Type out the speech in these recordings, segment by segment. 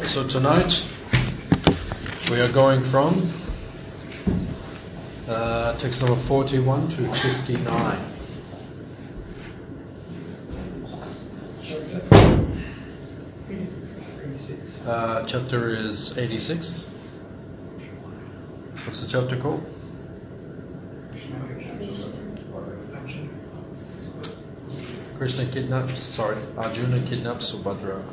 So tonight we are going from text number 41 to 59. Chapter is 86. What's the chapter called? Arjuna kidnaps Subhadra.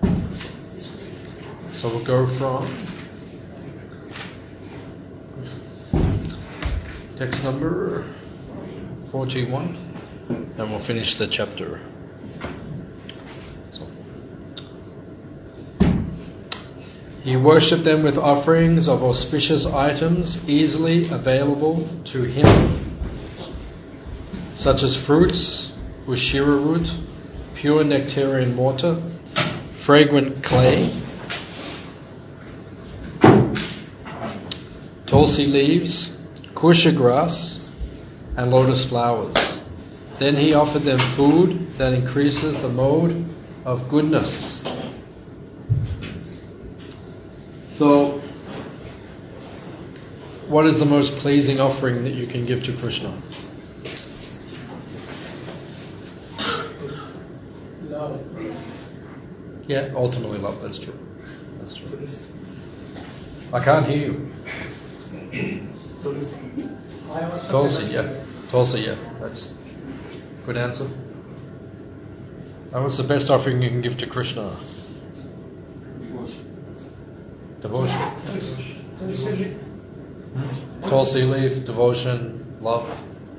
So we'll go from text number 41 and we'll finish the chapter. He worshipped them with offerings of auspicious items easily available to him, such as fruits, ushira root, pure nectarian water, fragrant clay, tulsi leaves, kusha grass, and lotus flowers. Then he offered them food that increases the mode of goodness. So, what is the most pleasing offering that you can give to Krishna? Love. Yeah, ultimately love, that's true. That's true. I can't hear you. Tulsi, yeah. That's a good answer. And what's the best offering you can give to Krishna? Devotion. Tulsi leaf, devotion, love.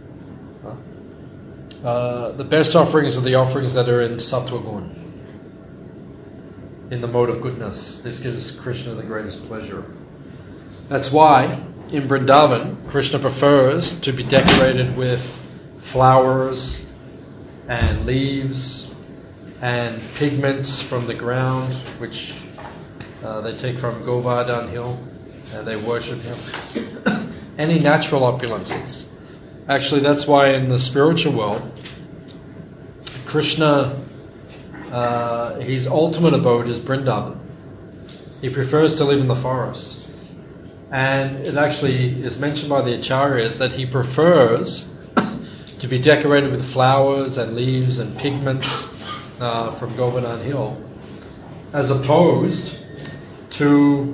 The best offerings are the offerings that are in Sattva Gun, in the mode of goodness. This gives Krishna the greatest pleasure. That's why in Vrindavan, Krishna prefers to be decorated with flowers and leaves and pigments from the ground, which they take from Govardhan Hill, and they worship him. Any natural opulences. Actually, that's why in the spiritual world, Krishna, his ultimate abode is Vrindavan. He prefers to live in the forest. And it actually is mentioned by the Acharyas that he prefers to be decorated with flowers and leaves and pigments from Govardhan Hill, as opposed to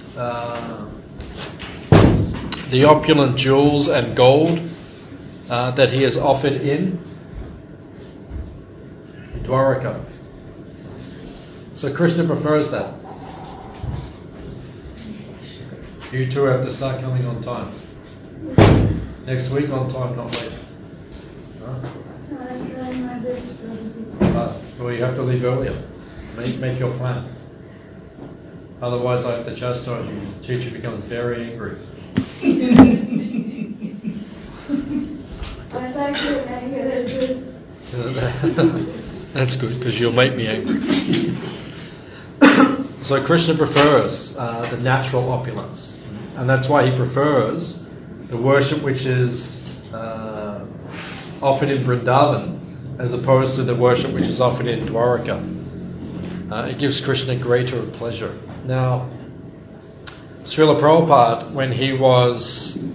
the opulent jewels and gold that he has offered in Dwaraka. So Krishna prefers that. You two have to start coming on time. Next week on time, not late. I'm trying my best, Prabhuji. Well, you have to leave earlier. Make your plan. Otherwise, I have to chastise you. The teacher becomes very angry. I like to anger. That's good, because you'll make me angry. So Krishna prefers the natural opulence. And that's why he prefers the worship which is offered in Vrindavan as opposed to the worship which is offered in Dwaraka. It gives Krishna greater pleasure. Now, Srila Prabhupada, when he was in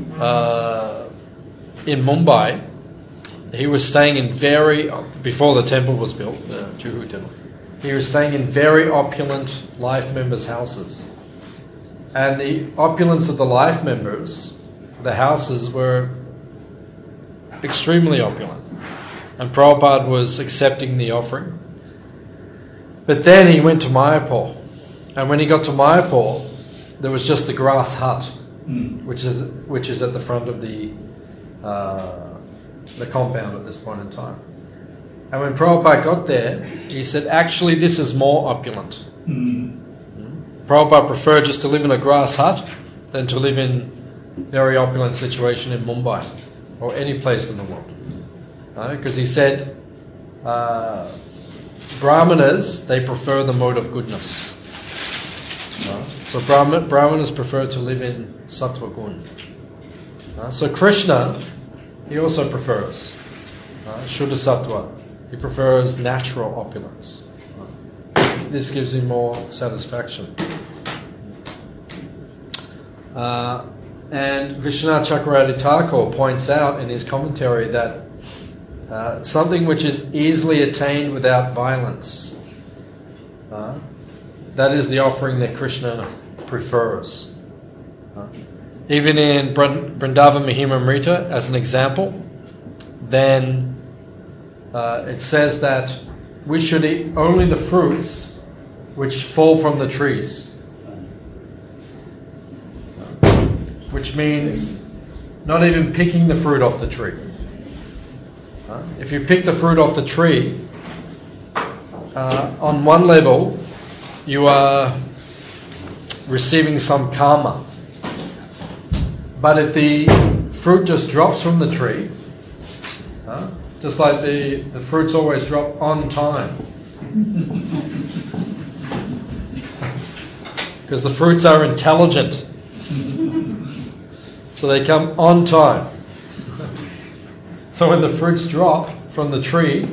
Mumbai, he was staying in before the temple was built, the Juhu temple, he was staying in very opulent life members' houses. And the opulence of the life members, the houses, were extremely opulent. And Prabhupada was accepting the offering. But then he went to Mayapur. And when he got to Mayapur, there was just the grass hut, which is at the front of the compound at this point in time. And when Prabhupada got there, he said, actually this is more opulent. Prabhupada preferred just to live in a grass hut than to live in very opulent situation in Mumbai or any place in the world. Because he said, Brahmanas, they prefer the mode of goodness. So Brahmanas prefer to live in Sattva Gun. So Krishna, he also prefers Shuddha Sattva. He prefers natural opulence. this gives him more satisfaction. And Vishwanath Chakravarti Thakur points out in his commentary that something which is easily attained without violence, that is the offering that Krishna prefers. Even in Vrindavan Mahimamrita, as an example, then it says that we should eat only the fruits which fall from the trees. Which means not even picking the fruit off the tree. If you pick the fruit off the tree, on one level, you are receiving some karma. But if the fruit just drops from the tree, just like the fruits always drop on time, because the fruits are intelligent, so they come on time. So when the fruits drop from the tree,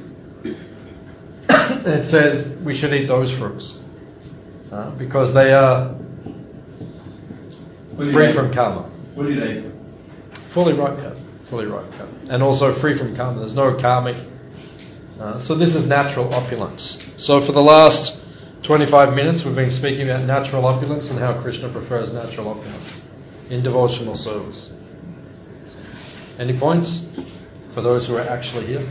it says we should eat those fruits because they are free from karma. What do they? Fully ripe, and also free from karma. There's no karmic. So this is natural opulence. So for the last 25 minutes, we've been speaking about natural opulence and how Krishna prefers natural opulence in devotional service. Any points for those who are actually here?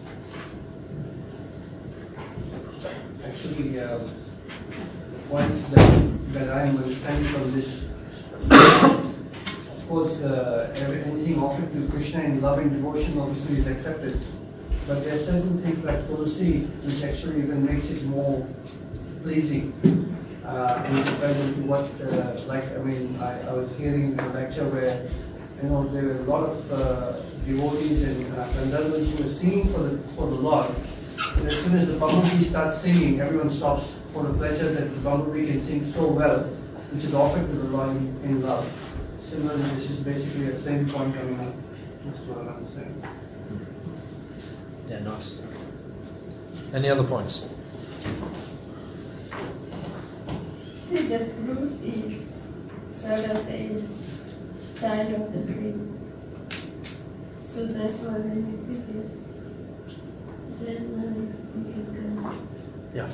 Actually, the points that I am understanding from this, of course, anything offered to Krishna in love and devotion also is accepted. But there are certain things like tulsi, which actually even makes it more pleasing in comparison to what, I was hearing a lecture where, there were a lot of devotees and Gandharvas who were singing for the Lord. And as soon as the bumblebee starts singing, everyone stops for the pleasure that the bumblebee can sing so well, which is offered to the Lord in love. Similarly, this is basically the same point coming up. That's what I'm saying. Yeah, nice. Any other points? See, the fruit is sort of a child of the tree. So that's why when you pick it, then it's become. Yeah.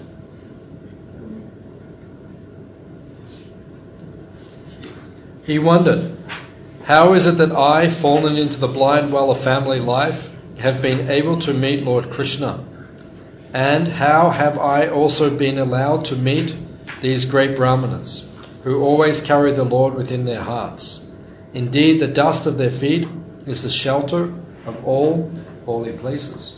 He wondered, how is it that I, fallen into the blind well of family life, have been able to meet Lord Krishna? And how have I also been allowed to meet these great brahmanas, who always carry the Lord within their hearts? Indeed, the dust of their feet is the shelter of all holy places.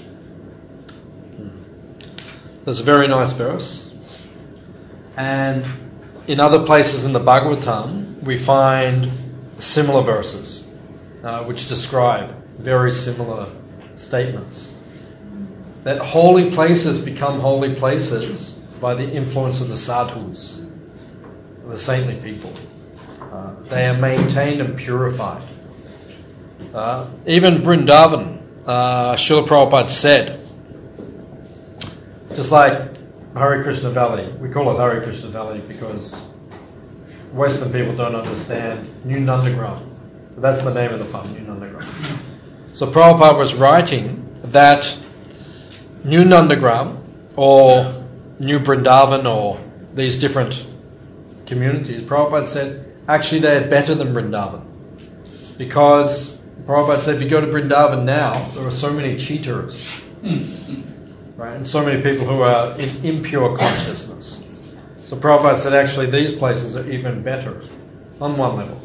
That's a very nice verse. And in other places in the Bhagavatam, we find similar verses which describe very similar statements. That holy places become holy places by the influence of the sadhus, the saintly people. They are maintained and purified. Even Vrindavan, Srila Prabhupada said, just like Hare Krishna Valley, we call it Hare Krishna Valley because Western people don't understand New Nandagram. But that's the name of the farm, New Nandagram. So Prabhupada was writing that New Nandagram or New Vrindavan or these different communities, Prabhupada said, actually they are better than Vrindavan. Because Prabhupada said, if you go to Vrindavan now, there are so many cheaters. Right? And so many people who are in impure consciousness. So Prabhupada said, actually these places are even better on one level.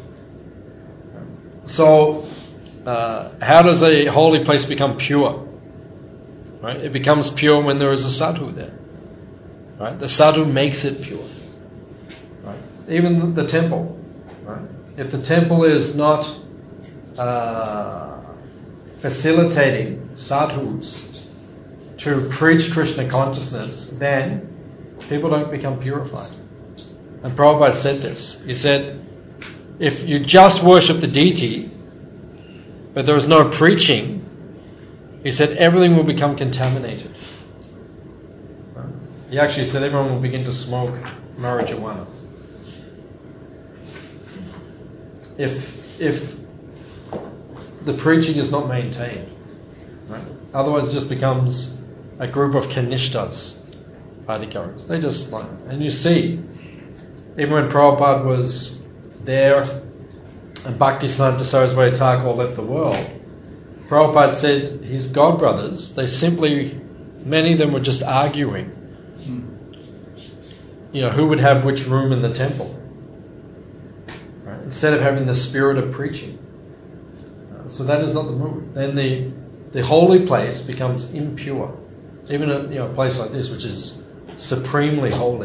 So, how does a holy place become pure? Right? It becomes pure when there is a sadhu there. Right? The sadhu makes it pure. Right? Even the temple. Right? If the temple is not facilitating sadhus to preach Krishna consciousness, then people don't become purified. And Prabhupada said this. He said, if you just worship the deity, but there is no preaching, he said everything will become contaminated. He actually said everyone will begin to smoke marijuana. If the preaching is not maintained, right? Otherwise it just becomes a group of kanishtas, adhikaris. They just like, and you see, even when Prabhupada was there and Bhaktisiddhanta Saraswati Thakur left the world, Prabhupada said his godbrothers, many of them were just arguing, who would have which room in the temple, right? Instead of having the spirit of preaching. So that is not the mood. Then the holy place becomes impure. Even a place like this, which is supremely holy.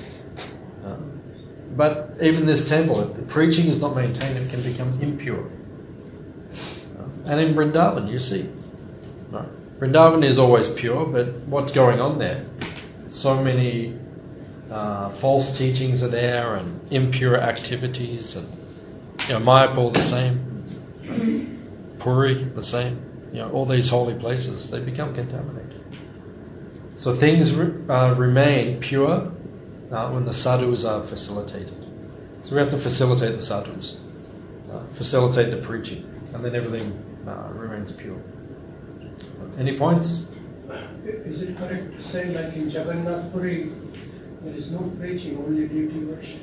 But even this temple, if the preaching is not maintained, it can become impure. And in Vrindavan, you see. No. Vrindavan is always pure, but what's going on there? So many false teachings are there, and impure activities, and Mayapur the same, Puri the same. All these holy places, they become contaminated. So things remain pure when the sadhus are facilitated. So we have to facilitate the sadhus, facilitate the preaching, and then everything remains pure. Any points? Is it correct to say, like in Jagannath Puri, there is no preaching, only deity worship?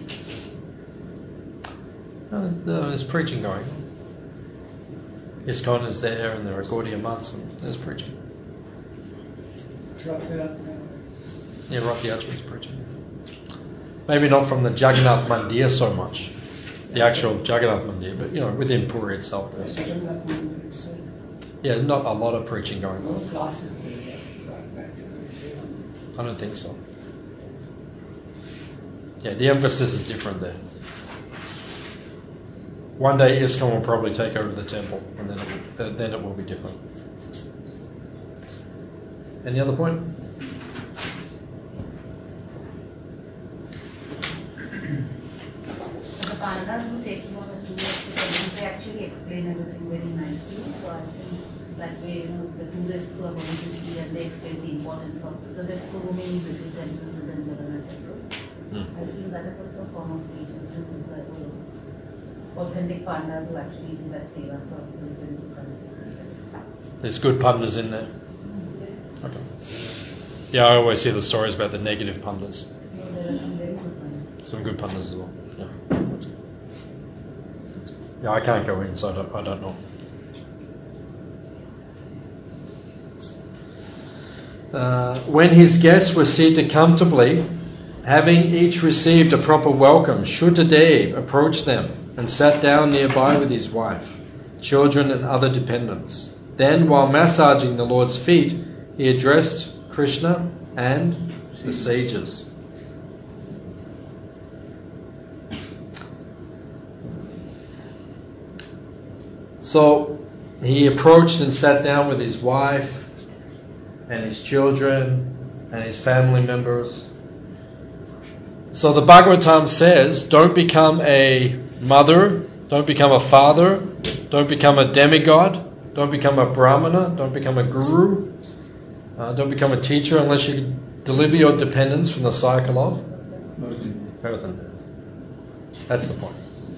There's preaching going on. ISKCON is there, and there are Gaudiya months, and there's preaching. Yeah, Rath Yatra is preaching. Maybe not from the Jagannath Mandir so much, the actual Jagannath Mandir, but within Puri itself there's. Jagannath Mandir itself. Yeah, not a lot of preaching going on. No classes there. I don't think so. Yeah, the emphasis is different there. One day ISKCON will probably take over the temple, and then it will be different. Any other point? The Pandas who take on the 2 years, they actually explain everything very nicely. So I think that way, the tourists who are going to see, and they explain the importance of, because there's so many little temples within Jagannath temple. I think that is also a form of teaching to the authentic Pandas who actually do that seva for pilgrims who come to see them. There's good pandas in there. Okay. Yeah, I always hear the stories about the negative pandas. No, there are some very good ones. Some good pandas as well. Yeah, that's good. That's good. Yeah, I can't go in, so I don't know. When his guests were seated comfortably, having each received a proper welcome, Shuddhadev approached them and sat down nearby with his wife, children and other dependents. Then, while massaging the Lord's feet, he addressed Krishna and the sages. So he approached and sat down with his wife and his children and his family members. So the Bhagavatam says, don't become a mother, don't become a father, don't become a demigod, don't become a brahmana, don't become a guru, don't become a teacher unless you deliver your dependence from the cycle of birth. That's the point.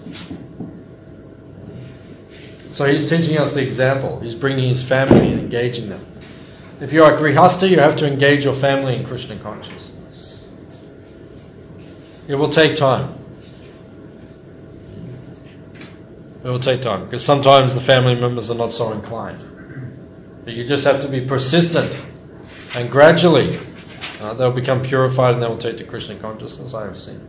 So he's teaching us the example. He's bringing his family and engaging them. If you're a grihastha, you have to engage your family in Krishna consciousness. It will take time. It will take time, because sometimes the family members are not so inclined. But you just have to be persistent, and gradually they'll become purified and they will take to Krishna consciousness, I have seen.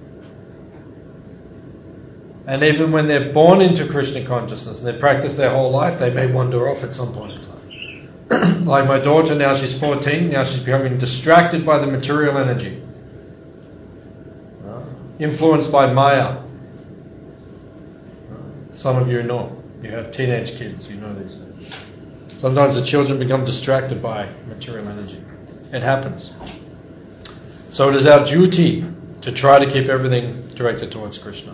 And even when they're born into Krishna consciousness and they practice their whole life, they may wander off at some point in time. Like my daughter, now she's 14, now she's becoming distracted by the material energy, influenced by Maya. Some of you know, you have teenage kids, you know these things. Sometimes the children become distracted by material energy. It happens. So it is our duty to try to keep everything directed towards Krishna.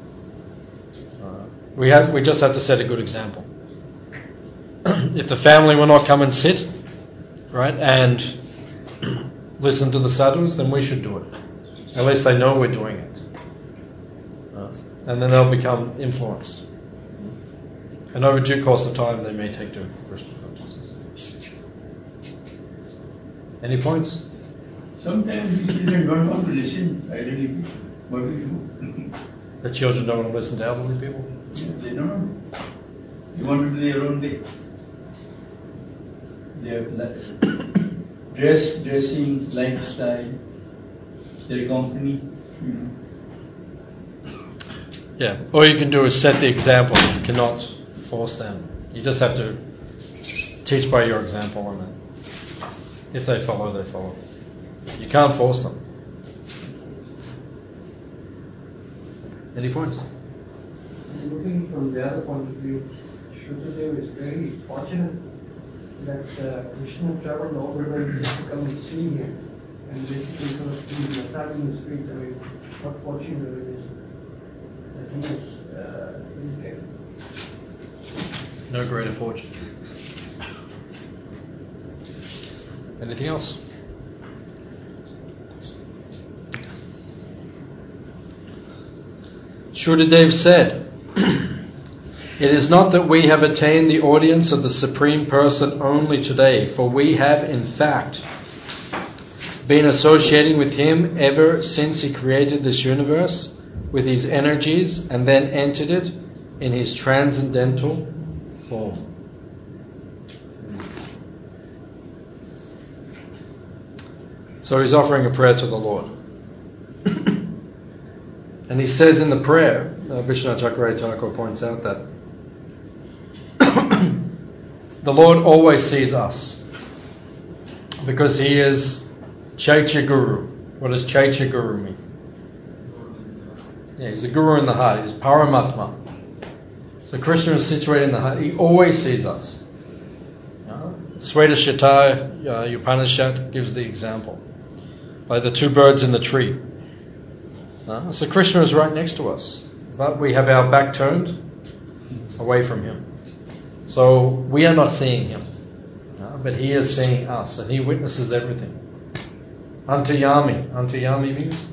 We just have to set a good example. If the family will not come and sit, right, and listen to the sadhus, then we should do it. At least they know we're doing it. And then they'll become influenced. And over due course of time, they may take to Krishna consciousness. Any points? Sometimes children don't want to listen, elderly people. What do we do? The children don't want to listen to elderly people? Yeah, they don't. They want to do their own way. Their dressing, lifestyle, their company, Yeah, all you can do is set the example. You cannot force them. You just have to teach by your example, and then if they follow, they follow. You can't force them. Any points? Looking from the other point of view, Shrutadeva is very fortunate that Krishna traveled all the way just to come and see him and basically sort of be massaging his feet. I mean, what fortunate it is that he is getting. No greater fortune. Anything else? Shrutadeva said, "It is not that we have attained the audience of the Supreme Person only today, for we have in fact been associating with Him ever since He created this universe with His energies and then entered it in His transcendental form." So he's offering a prayer to the Lord. And he says in the prayer, Vishwanath Chakravarti Thakur points out that the Lord always sees us because He is Chaitya Guru. What does Chaitya Guru mean? Yeah, He's a Guru in the heart. He's Paramatma. So Krishna is situated in the heart. He always sees us. Svetashvatara Upanishad gives the example. Like the two birds in the tree. So Krishna is right next to us. But we have our back turned away from Him. So we are not seeing Him. But He is seeing us. And He witnesses everything. Antayami. Antayami means?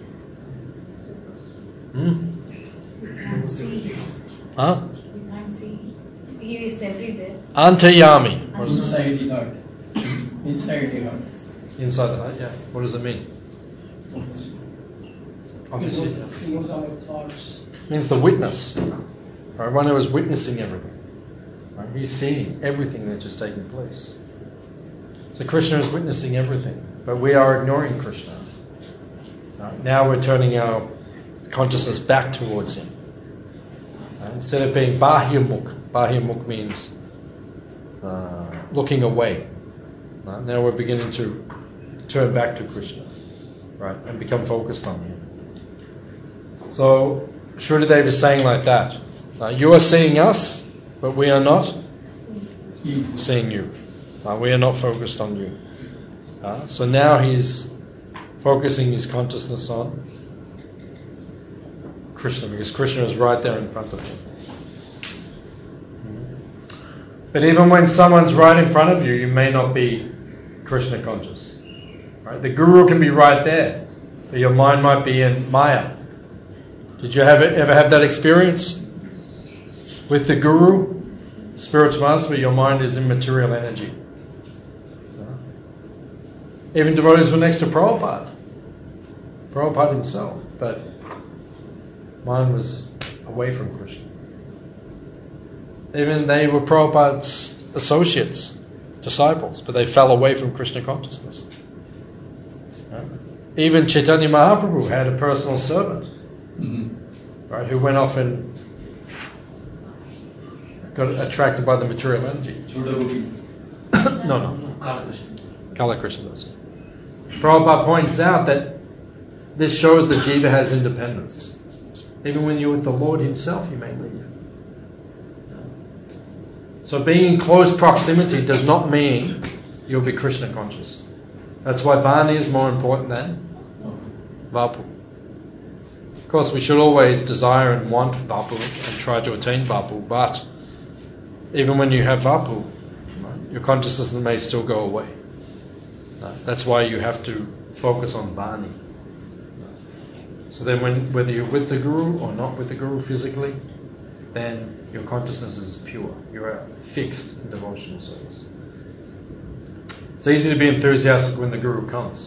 We can't see. Huh? We can't see. He is everywhere. Antayami. What does it inside the heart. Inside the heart. Inside the heart, yeah. What does it mean? Obviously. He knows our thoughts. It means the witness. Right? One who is witnessing everything. Right? He's seeing everything that's just taking place. So Krishna is witnessing everything. But we are ignoring Krishna. Right? Now we're turning our consciousness back towards Him. Right? Instead of being bahyamukh. Bahyamukh means looking away. Right? Now we're beginning to turn back to Krishna, right, and become focused on Him. So Shrutadeva is saying like that. You are seeing us, but we are not seeing you. We are not focused on you. So now he's focusing his consciousness on Krishna, because Krishna is right there in front of him. But even when someone's right in front of you, you may not be Krishna conscious. Right? The Guru can be right there, but your mind might be in Maya. Did you ever have that experience with the Guru, spiritual master, where your mind is in material energy? Even devotees were next to Prabhupada himself, but mind was away from Krishna. Even they were Prabhupada's associates, disciples, but they fell away from Krishna consciousness. Even Chaitanya Mahaprabhu had a personal servant, right, who went off and got attracted by the material energy. No. Kala Krishna does. Prabhupada points out that this shows that Jiva has independence. Even when you're with the Lord Himself, you may leave. So being in close proximity does not mean you'll be Krishna conscious. That's why Vani is more important than Vapu. Of course, we should always desire and want Vapu and try to attain Vapu, but even when you have Vapu, your consciousness may still go away. That's why you have to focus on Vani. So then whether you're with the Guru or not with the Guru physically, then your consciousness is pure. You are fixed in devotional service. It's easy to be enthusiastic when the Guru comes.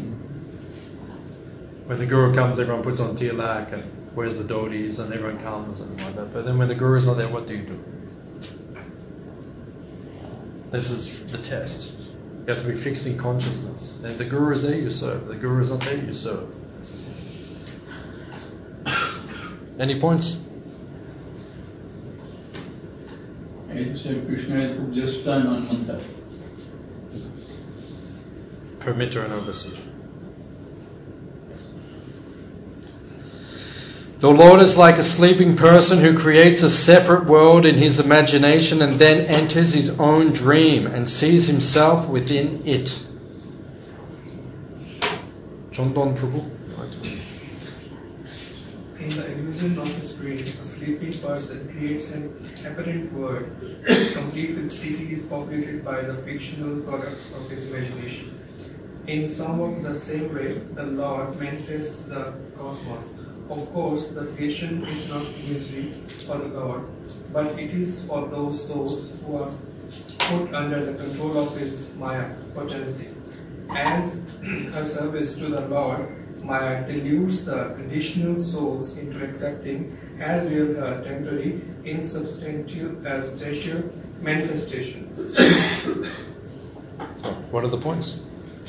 When the Guru comes, everyone puts on tilak and wears the dhotis and everyone comes and like that. But then when the Guru is not there, what do you do? This is the test. You have to be fixed in consciousness. And if the Guru is there, you serve. If the Guru is not there, you serve. Any points? I said Krishna has just done on Manta. Permitter and overseer. The Lord is like a sleeping person who creates a separate world in his imagination and then enters his own dream and sees himself within it. Chondon Prabhu. In the illusion of his dream, a sleeping person creates an apparent world, complete with cities populated by the fictional products of his imagination. In somewhat the same way, the Lord manifests the cosmos. Of course, the creation is not misery for the God, but it is for those souls who are put under the control of his Maya potency. As a service to the Lord, Maya deludes the conditional souls into accepting as real her temporary, insubstantial as treasure manifestations. So, what are the points?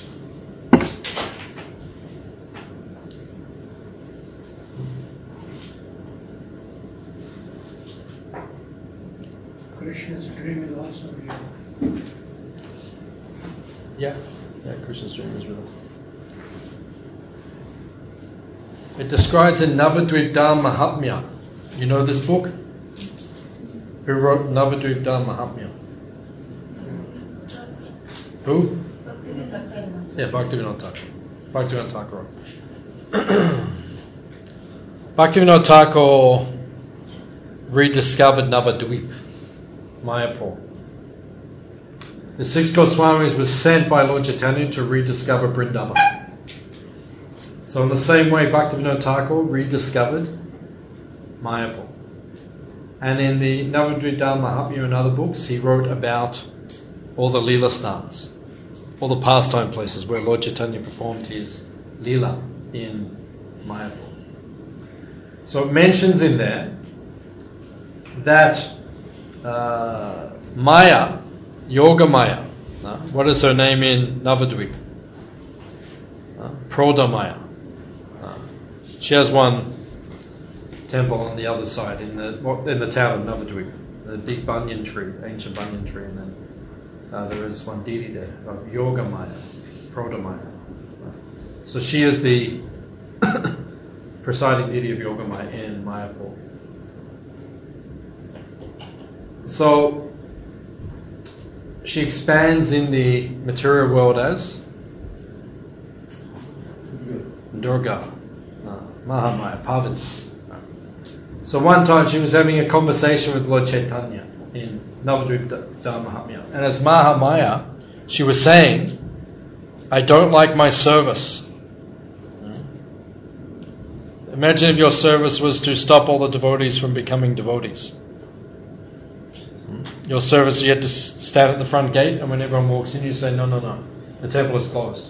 Krishna's dream is also real. Yeah, Krishna's dream is real. It describes in Navadvipdha Mahatmya. You know this book? Who wrote Navadvipdha Mahatmya? Who? Yeah, Bhaktivinoda Thakur. Bhaktivinoda Thakur. Bhaktivinoda Thakur rediscovered Navadvip, Mayapur. The six Goswamis was sent by Lord Chaitanya to rediscover Vrindavan. So in the same way, Bhaktivinoda Thakur rediscovered Mayapur. And in the Navadvipdha Mahatmya and other books, he wrote about all the Leela stans, all the pastime places where Lord Chaitanya performed his Leela in Mayapur. So it mentions in there that Maya, Yoga Maya, what is her name in Navadvip? Prodha Maya. She has one temple on the other side in the town of Navadvip, the big banyan tree, ancient banyan tree, and then there is one deity there, Yoga Maya, Prodha Maya. So she is the presiding deity of Yoga Maya in Mayapur. So she expands in the material world as Durga, Mahamaya, Parvati. So one time she was having a conversation with Lord Chaitanya in Navadvipdha Mahatmya. And as Mahamaya, she was saying, I don't like my service. Imagine if your service was to stop all the devotees from becoming devotees. Your service, you had to stand at the front gate, and when everyone walks in, you say, no, the temple is closed.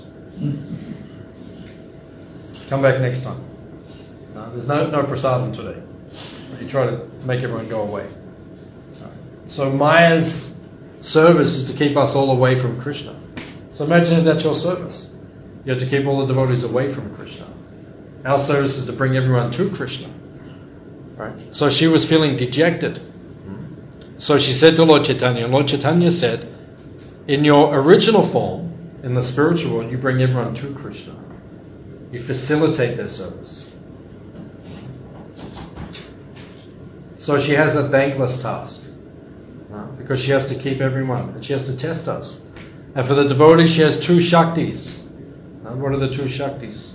Come back next time. There's no prasadam today. You try to make everyone go away. So Maya's service is to keep us all away from Krishna. So imagine if that's your service. You have to keep all the devotees away from Krishna. Our service is to bring everyone to Krishna. Right? So she was feeling dejected. So she said to Lord Chaitanya, Lord Chaitanya said, in your original form, in the spiritual world, you bring everyone to Krishna. You facilitate their service. So she has a thankless task. Because she has to keep everyone, and she has to test us. And for the devotee, she has two Shaktis. And what are the two Shaktis?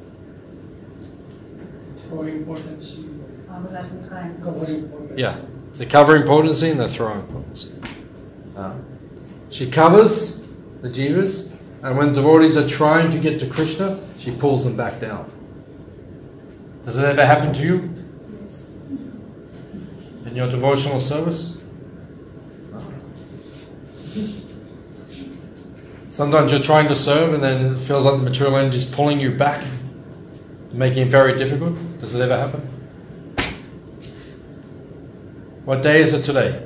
Throwing potency, covering potency. Yeah, the covering potency and the throwing potency. She covers the jivas, And when devotees are trying to get to Krishna, she pulls them back down. Does it ever happen to you? Yes. In your devotional service? No. Sometimes you're trying to serve and then it feels like the material energy is pulling you back, making it very difficult. Does it ever happen? What day is it today?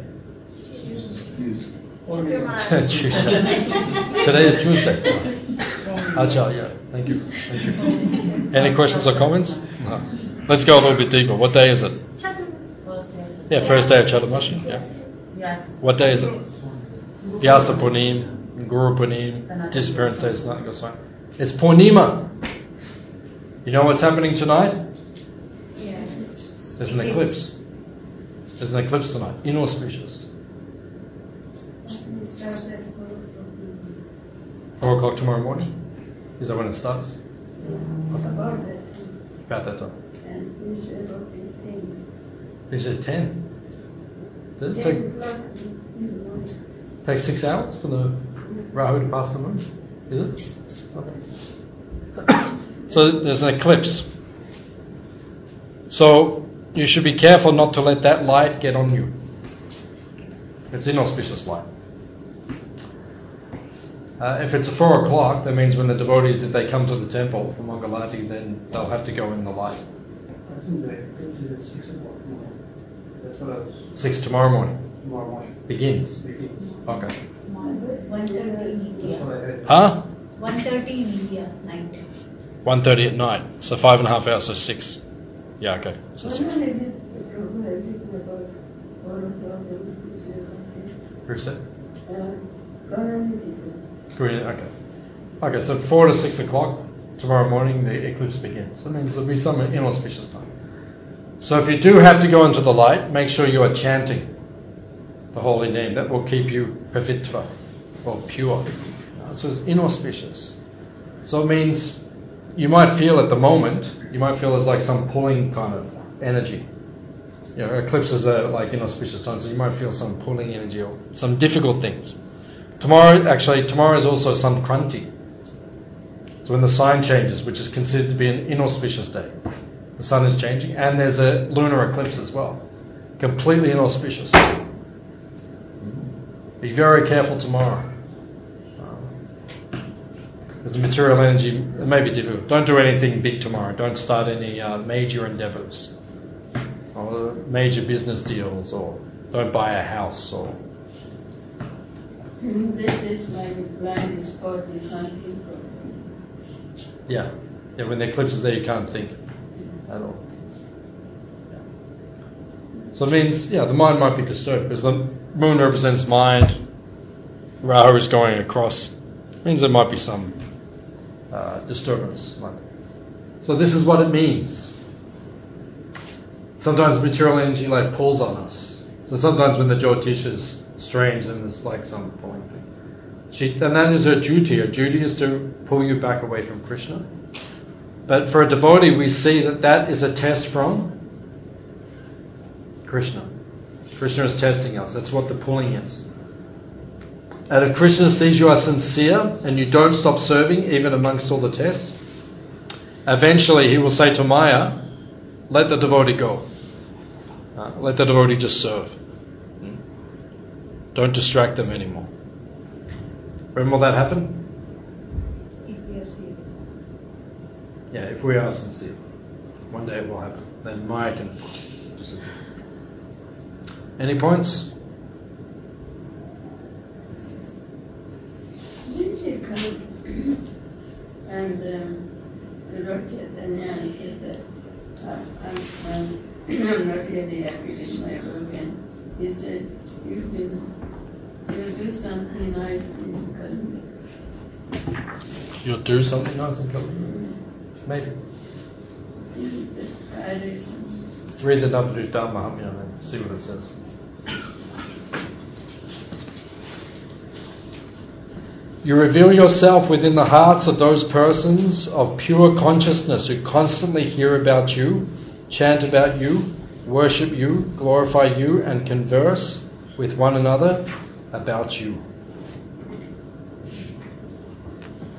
Tuesday. Today is Tuesday. Acha, yeah. Thank you. Any questions or comments? No. Let's go a little bit deeper. What day is it? Yeah, first day of Chaturmasya. Yeah. Yes. What day is it? Vyasa Purnim, Guru Purnim, Disappearance Day is not Goswami. It's Purnima. You know what's happening tonight? Yes. There's an eclipse. There's an eclipse tonight. Inauspicious. We start at 4 o'clock tomorrow morning? Is that when it starts? about that. About that time. And we should about 10. Is it 10? Does it 10 o'clock in the morning. take 6 hours for the Rahu to pass the moon? Is it? Okay. So there's an eclipse. So you should be careful not to let that light get on you. It's inauspicious light. If it's 4 o'clock, that means when the devotees, if they come to the temple for Mangalati, then they'll have to go in the light. I think the eclipse is at 6 o'clock tomorrow. That's what I was, 6 tomorrow morning. tomorrow morning. Begins. Begins. Okay. 1:30 in That's India. what I heard. Huh? 1:30 in India, night. 1:30 at night. So 5.5 hours, so 6. Yeah, okay. So What 6. time is it? Prabhu has written about 4 o'clock and we say something. Who's that? Government people. Green, okay. Okay, so 4 to 6 o'clock tomorrow morning the eclipse begins. That means there'll be some inauspicious time. So if you do have to go into the light, make sure you are chanting the holy name. That will keep you pavitra, or pure. So it's inauspicious. So it means you might feel at the moment, you might feel there's like some pulling kind of energy. You know, eclipses are like inauspicious times, so you might feel some pulling energy or some difficult things. Tomorrow is also Sankranti. So when the sign changes, which is considered to be an inauspicious day, the sun is changing, and there's a lunar eclipse as well. Completely inauspicious. Be very careful tomorrow. There's material energy, it may be difficult. Don't do anything big tomorrow. Don't start any major endeavors or major business deals, or don't buy a house, or This is like a blind spot, you can't think of. yeah, when the eclipse is there, you can't think at all. Yeah. So it means, the mind might be disturbed because the moon represents mind. Rahu is going across. It means there might be some disturbance. So this is what it means. Sometimes material energy like pulls on us. So sometimes when the Jyotish is strange, then there's like some pulling thing. And that is her duty. Her duty is to pull you back away from Krishna. But for a devotee, we see that is a test from Krishna. Krishna is testing us. That's what the pulling is. And if Krishna sees you are sincere and you don't stop serving, even amongst all the tests, eventually he will say to Maya, let the devotee go. Let the devotee just serve. Don't distract them anymore. When will that happen? If we are serious. Yeah, if we are sincere. One day it will happen. Then Maya can disappear. Any points? Didn't she come and Lord Chaitanya said that I'm not really happy with my work, and he said, you will do something nice in Kalmi. You'll do something nice in Kalmi? Maybe. He says, I reason. Read the Navadvita Mahamya and see what it says. You reveal yourself within the hearts of those persons of pure consciousness who constantly hear about you, chant about you, worship you, glorify you, and converse with one another about you.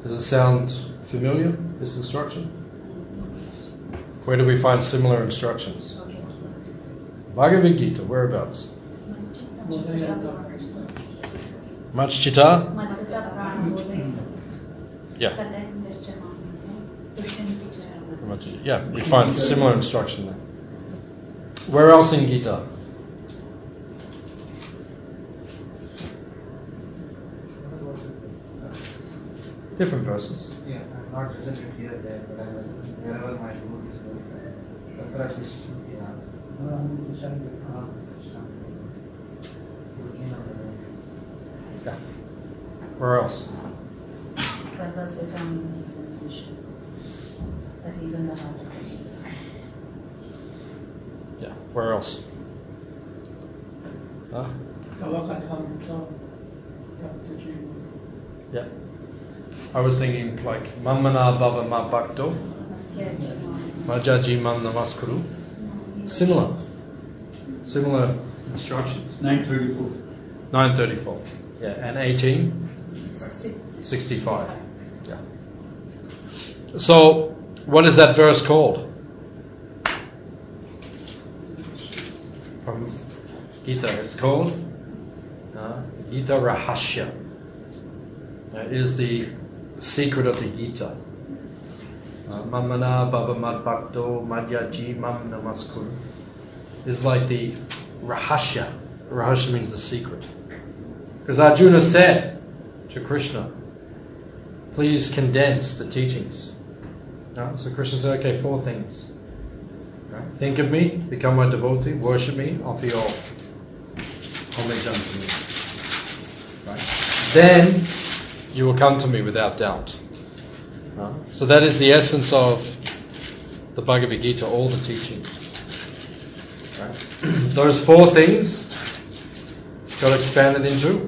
Does it sound familiar, this instruction? Where do we find similar instructions? Bhagavad Gita, whereabouts? Machchita? Yeah. Yeah, we find similar instruction there. Where else in Gita? Different verses. Yeah, I'm not visited here there, but I was wherever my mood is going. Yeah. Where else? Sarvasvacham is in Krishna. That he's in the heart of Krishna. Yeah. Where else? Huh? Yeah. I was thinking like Mamana Baba Ma Bhakto Majaji Mam Namaskuru. Similar instructions. 934. 934. Yeah, and 1865. Yeah. So, what is that verse called? From Gita, it's called Gita Rahasya. It is the secret of the Gita. Mamana Baba Mad Bhakto Madhyaji Mam Namaskuru. It's like the Rahasya. Rahasya means the secret. Because Arjuna said to Krishna, please condense the teachings. So Krishna said, okay, 4 things. Think of me, become my devotee, worship me, offer your homage unto me. Then you will come to me without doubt. So that is the essence of the Bhagavad Gita, all the teachings. Those 4 things got expanded into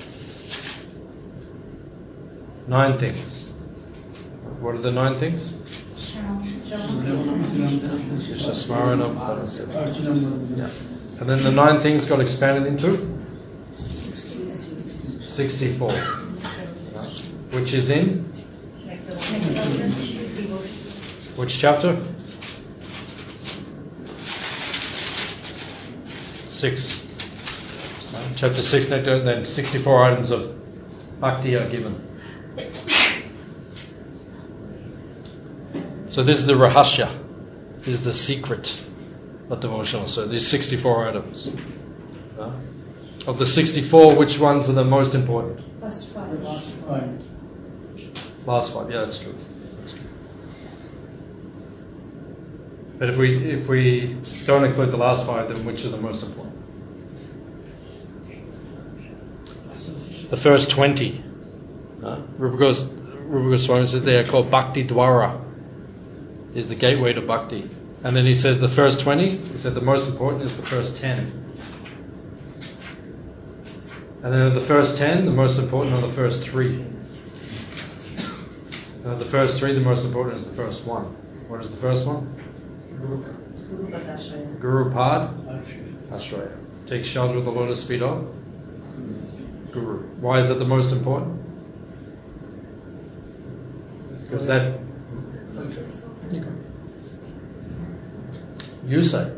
9 things. What are the 9 things? Krishna Smaranam. Yeah. And then the 9 things got expanded into 64. Which is in? Which chapter? 6. Chapter 6, then 64 items of bhakti are given. So this is the rahasya, this is the secret of devotional. So these 64 items. Of the 64, which ones are the most important? First 5. Last 5, yeah, that's true. But if we don't include the last 5, then which are the most important? The first 20. Rupa Goswami says they are called Bhakti Dwara. Is the gateway to bhakti. And then he says the first 20, he said the most important is the first 10. And then of the first 10, the most important are the first 3. And of the first 3, the most important is the first 1. What is the first one? Guru Pad Ashraya. Take shelter of the lotus feet of Guru. Why is that the most important? Because that... You say.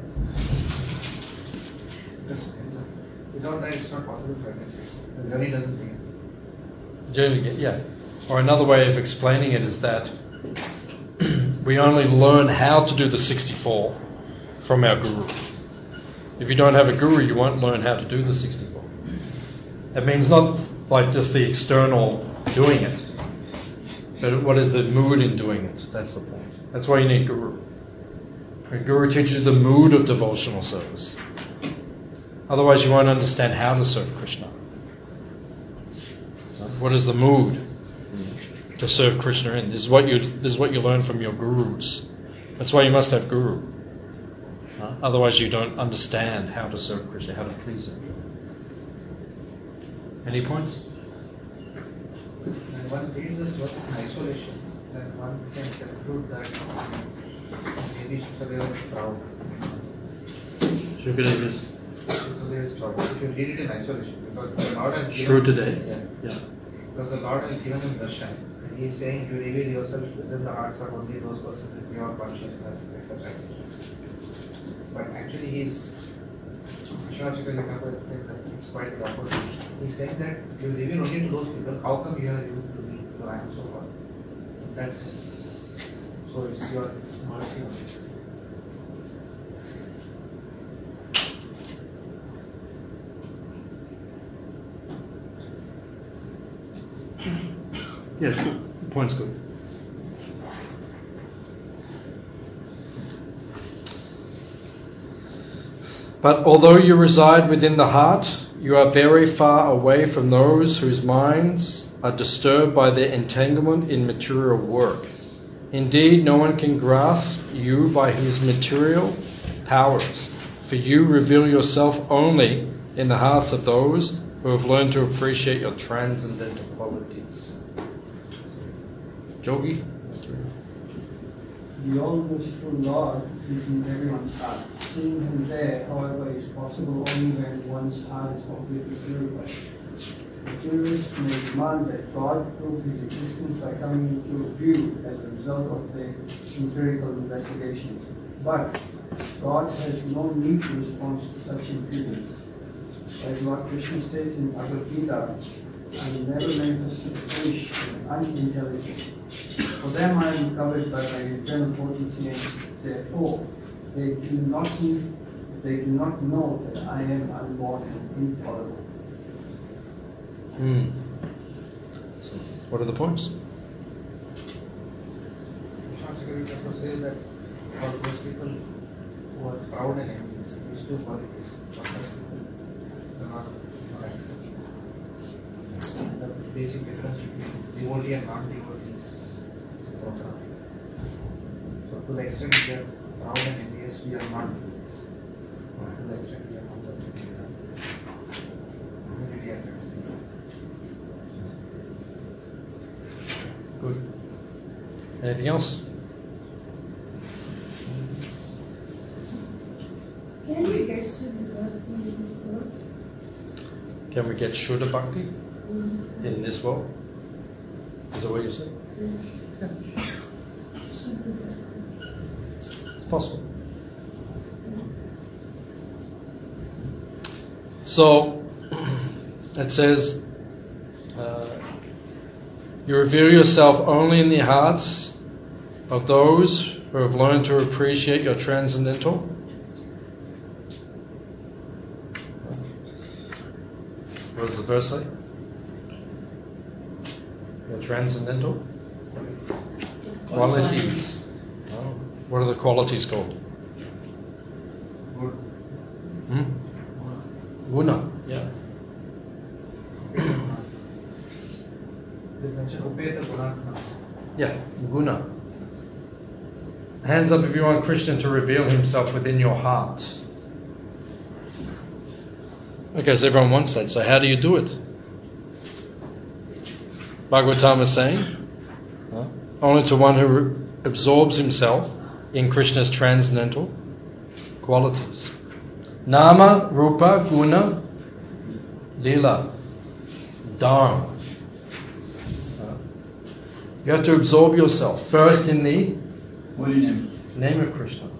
Without that, it's not possible for it. The journey doesn't begin. Journey, yeah. Or another way of explaining it is that we only learn how to do the 64 from our guru. If you don't have a guru, you won't learn how to do the 64. It means not like just the external doing it, but what is the mood in doing it? That's the point. That's why you need guru. A guru teaches you the mood of devotional service. Otherwise, you won't understand how to serve Krishna. What is the mood to serve Krishna in? This is what you learn from your gurus. That's why you must have guru. Otherwise, you don't understand how to serve Krishna, how to please Him. Any points? When one reads this verse in isolation, then one can conclude that maybe Shukadeva is proud. Shukadeva is Shukadeva is proud. If you read it in isolation, because the Lord has given... true today. Yeah. Yeah. Because the Lord has given him darshan. And he is saying, you reveal yourself within the hearts of only those persons with pure consciousness, etc. But actually he's it's quite the opposite. He's saying that you reveal only to those people. How come you are able to be to I am so far? That's it. So it's your mercy. Yes, good. The point's good. But although you reside within the heart, you are very far away from those whose minds are disturbed by their entanglement in material work. Indeed, no one can grasp you by his material powers, for you reveal yourself only in the hearts of those who have learned to appreciate your transcendental qualities. Jogi? The all-merciful Lord is in everyone's heart. Seeing him there, however, is possible only when one's heart is completely purified. The curious may demand that God prove his existence by coming into view as a result of their empirical investigations. But God has no need to respond to such impudence. As Lord Krishna states in Bhagavad Gita, I will never manifest a foolish and unintelligent. For them I am covered by my eternal potency, and therefore they do not know that I am unborn and infallible. So, what are the points? Thakur says that for those people who are proud and envious, these two qualities for such people are not existing. The basic difference between devotee and non-devotee is profound. So to the extent we are proud and envious, we are not devotees. To the extent we are humble, we are humility and mercy. Good. Anything else? Can you get Shuddha Bhakti in this world? Can we get Shuddha Bhakti in this world? Is that what you said? Shuddha Bhakti. It's possible. So, it says, you reveal yourself only in the hearts of those who have learned to appreciate your transcendental. What does the verse say? Your transcendental qualities. Oh. What are the qualities called? Guna. Yeah. Yeah, guna. Hands up if you want Krishna to reveal himself within your heart. Okay, so everyone wants that. So how do you do it? Bhagavatam is saying, only to one who absorbs himself in Krishna's transcendental qualities. Nama, Rupa, Guna, Lila, Dharma. You have to absorb yourself first in the Holy name. name of Krishna.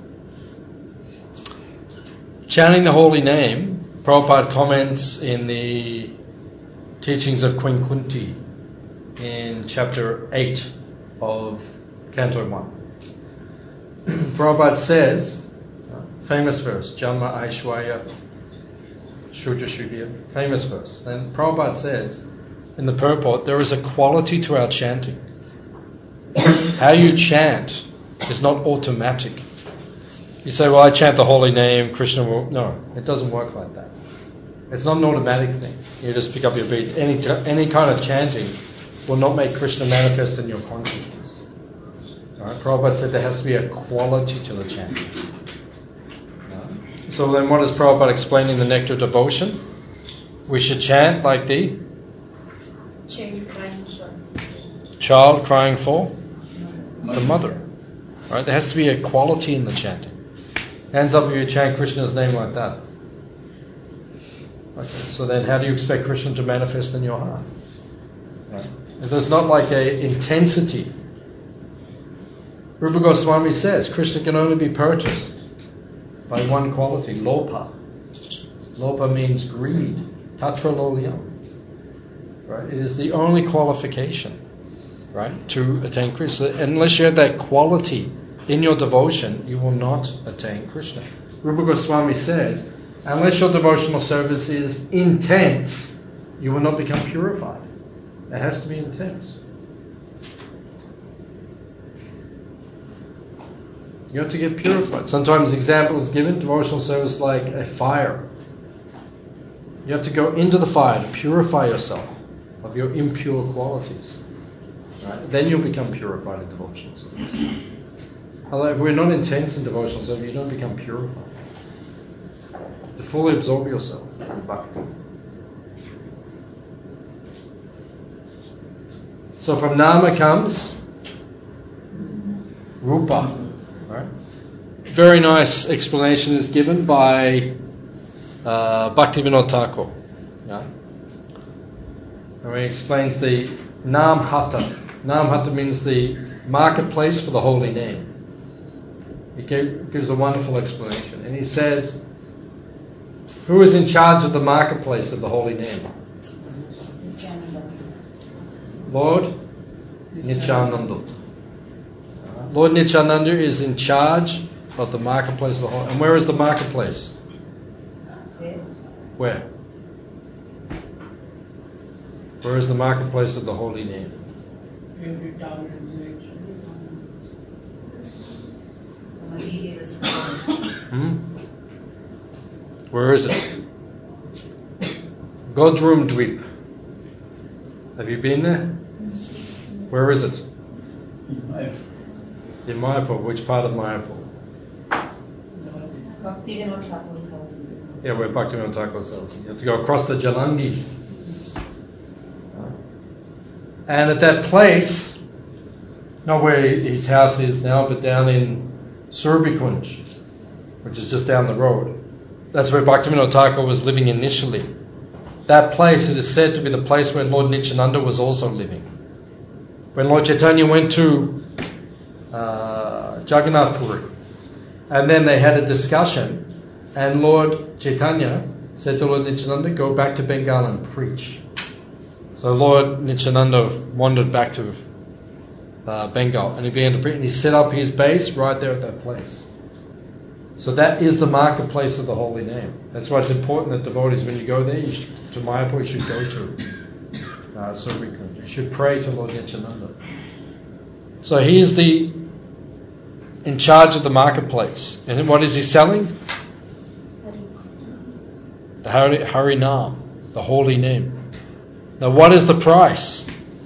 Chanting the holy name, Prabhupada comments in the teachings of Queen Kunti in chapter 8 of Canto 1. Prabhupada says, famous verse, Janma Aishwarya Shudra Shudya, famous verse. Then Prabhupada says in the purport, there is a quality to our chanting. How you chant is not automatic. You say, well, I chant the holy name, Krishna will... No, it doesn't work like that. It's not an automatic thing. You just pick up your beat. Any kind of chanting will not make Krishna manifest in your consciousness. All right? Prabhupada said there has to be a quality to the chanting. So then what does Prabhupada explain in the Nectar of Devotion? We should chant like the child crying for the mother. Right? There has to be a quality in the chanting. Hands up if you chant Krishna's name like that. Okay, so then how do you expect Krishna to manifest in your heart? Right? If there's not like a intensity. Rupa Goswami says Krishna can only be purchased by one quality, lopa. Lopa means greed, tatra lolyam. Right? It is the only qualification, right, to attain Krishna. Unless you have that quality in your devotion, you will not attain Krishna. Rupa Goswami says, unless your devotional service is intense, you will not become purified. It has to be intense. You have to get purified. Sometimes examples given, devotional service like a fire. You have to go into the fire to purify yourself of your impure qualities. Right? Then you'll become purified in devotional service. Although if we're not intense in devotional service, you don't become purified. To fully absorb yourself in bhakti. So from nama comes rupa. Right? Very nice explanation is given by Bhaktivinoda Thakur. Yeah? And he explains the Nam Hata. Nam Hata means the marketplace for the holy name. He gives a wonderful explanation. And he says, who is in charge of the marketplace of the holy name? Lord Nityananda. Lord Nityananda is in charge of the marketplace of the holy. And where is the marketplace? Where? Where is the marketplace of the holy name? Every town and village. Where is it? Godrum Dweep. Have you been there? Where is it? In Mayapur. Which part of Mayapur? Yeah, where Bhaktivinoda Thakur says. You have to go across the Jalangi. And at that place, not where his house is now, but down in Surbikunj, which is just down the road. That's where Bhaktivinoda Thakur was living initially. That place, it is said to be the place where Lord Nityananda was also living. When Lord Chaitanya went to Jagannath Puri, and then they had a discussion, and Lord Chaitanya said to Lord Nityananda, go back to Bengal and preach. So Lord Nityananda wandered back to Bengal, and he began to preach, and he set up his base right there at that place. So that is the marketplace of the holy name. That's why it's important that devotees, when you go there, to Mayapur, you should go to Surbikunj. You should pray to Lord Nityananda. So he's in charge of the marketplace. And what is he selling? The Harinam, the holy name. Now what is the price?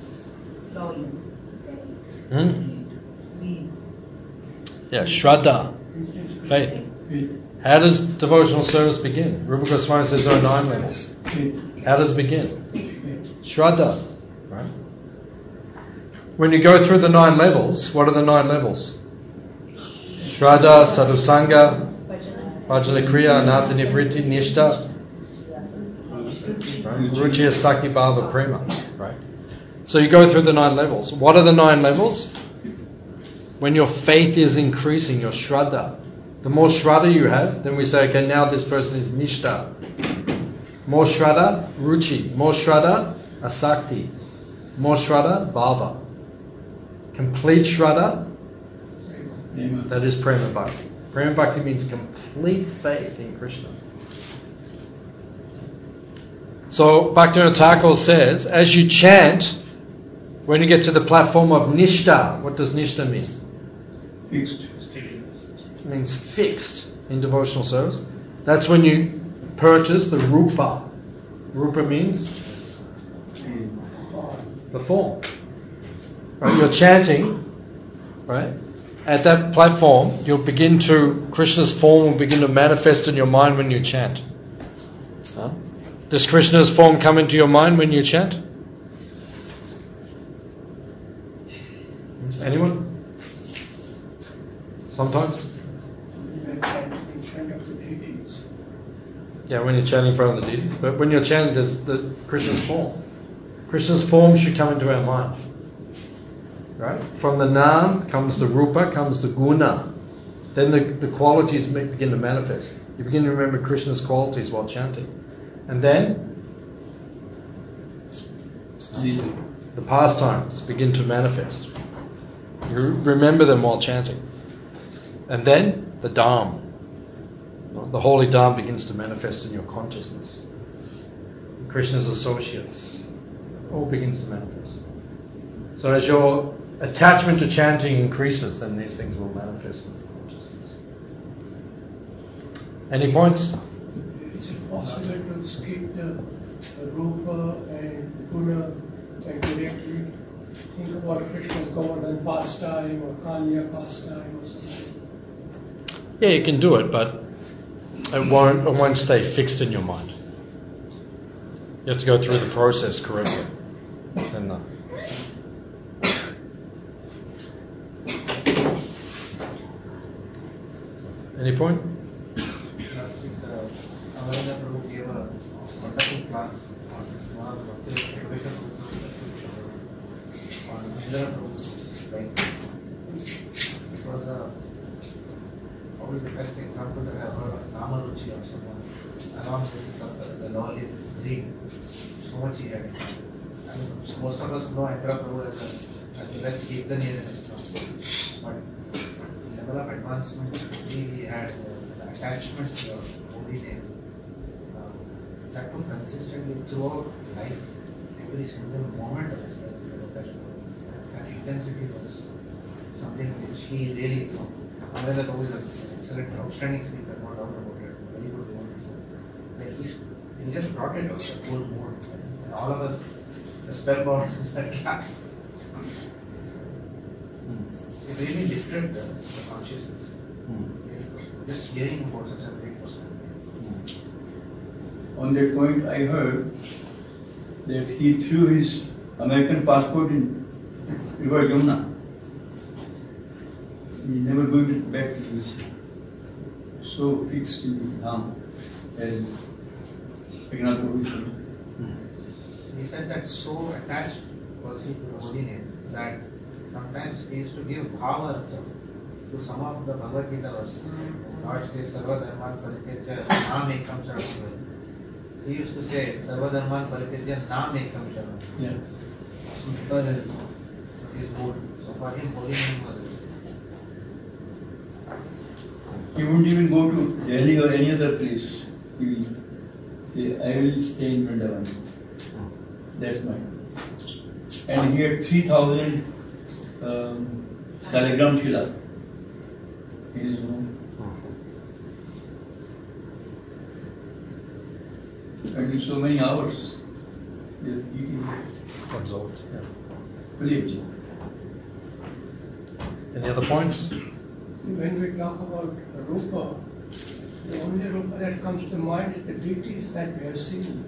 Yeah, Shraddha, faith. How does devotional service begin? Rupa Goswami says there are 9 levels. How does it begin? Shraddha, right? When you go through the 9 levels, what are the 9 levels? Shraddha, Sadhusanga, Bhajana Kriya, Ananta Nivritti, Nishta, Ruchiya Sakhi Bhava Prema, right? So you go through the 9 levels. What are the 9 levels? When your faith is increasing, your Shraddha. The more Shraddha you have, then we say, okay, now this person is Nishta. More Shraddha, Ruchi. More Shraddha, Asakti. More Shraddha, Bhava. Complete Shraddha, that is Prema Bhakti. Prema Bhakti means complete faith in Krishna. So Bhaktivinoda Thakur says, as you chant, when you get to the platform of Nishta, what does Nishta mean? Fixed. It means fixed in devotional service. That's when you purchase the Rupa. Rupa means the form. Right? You're chanting, right? At that platform, Krishna's form will begin to manifest in your mind when you chant. Huh? Does Krishna's form come into your mind when you chant? Anyone? Sometimes? Yeah, when you're chanting in front of the deities. But when you're chanting, there's the Krishna's form. Krishna's form should come into our mind. Right? From the Nam comes the Rupa, comes the Guna. Then the qualities begin to manifest. You begin to remember Krishna's qualities while chanting. And then the pastimes begin to manifest. You remember them while chanting. And then the Dham. The holy Dham begins to manifest in your consciousness. Krishna's associates. All begins to manifest. So as your attachment to chanting increases, then these things will manifest in consciousness. Any points? Is it possible to skip the Rupa and Guna and directly think about Krishna's Govardhan pastime or Kanya pastime or something? Yeah, you can do it, but it won't stay fixed in your mind. You have to go through the process correctly. Then any point? Last week, Amarendra Prabhu gave a wonderful class on one of the education on Indra Prabhu's life. It was probably the best example that I have heard of Namaruchi of someone, along with the knowledge, greed, so much he had. I mean, most of us know Indra Prabhu as the best Kirtaniya in Islam. But level of advancement really had an attachment to your holy name that was consistently throughout life, every single moment of his life. That intensity was something which he really, Amarendra Prabhu is an excellent, outstanding speaker, no doubt about it, very good one. Like he just brought it out, the whole mood, and all of us, the spellbound in that class. It really lifted the consciousness. Just hearing about such a great person. On that point, I heard that he threw his American passport in River Yamuna. He never going back to USA. So fixed in Dham as Eknath Prabhu said. He said that so attached was he to the holy name that sometimes he used to give bhava to some of the Bhagavad Gita verses. Lord says, Sarva Dharman Parityaja Nam Ekam Sharanam. He used to say, Sarva Dharman Parityaja Nam Ekam Sharanam. Yeah. Because his mood. So for him, holy name was. He wouldn't even go to Delhi or any other place. He will say, I will stay in Vrindavan. That's mine. And he had 3,000 Saligram Shila in his home. And in so many hours, just eating. Absorbed. Yeah. Fully absorbed. Any other points? When we talk about Rupa, the only Rupa that comes to mind is the deities that we have seen.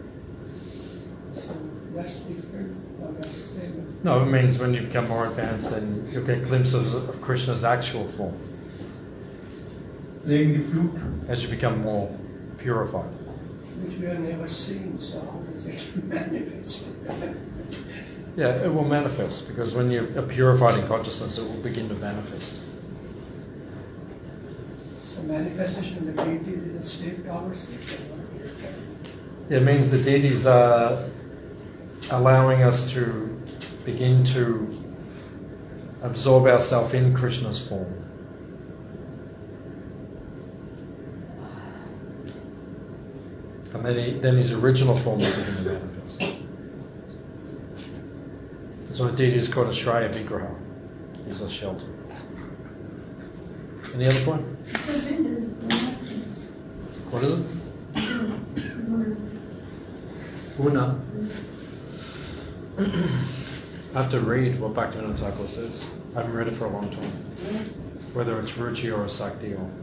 So that's different. Or that's the same. No, it means when you become more advanced, then you'll get glimpses of Krishna's actual form Playing the flute. as you become more purified. Which we have never seen, so how does it manifest? Yeah, it will manifest because when you are purified in consciousness, it will begin to manifest. So manifestation of the deities is a state tower state. It means the deities are allowing us to begin to absorb ourselves in Krishna's form. And then his original form will begin to manifest. So a deity is called a Shraya Vigraha. He's a shelter. Any other point? What is it? Guna. I have to read what Bhaktivinoda Thakur says. I haven't read it for a long time. Whether it's Ruchi or Sakti or...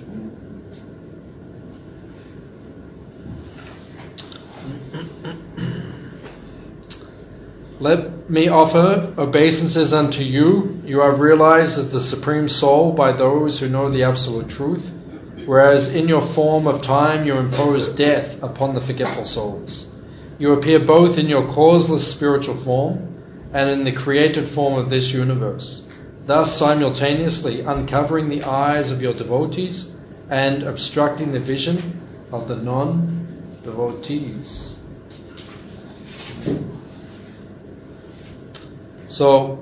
Let me offer obeisances unto you. You are realized as the Supreme Soul by those who know the Absolute Truth, whereas in your form of time you impose death upon the forgetful souls. You appear both in your causeless spiritual form and in the created form of this universe, thus simultaneously uncovering the eyes of your devotees and obstructing the vision of the non-devotees. So,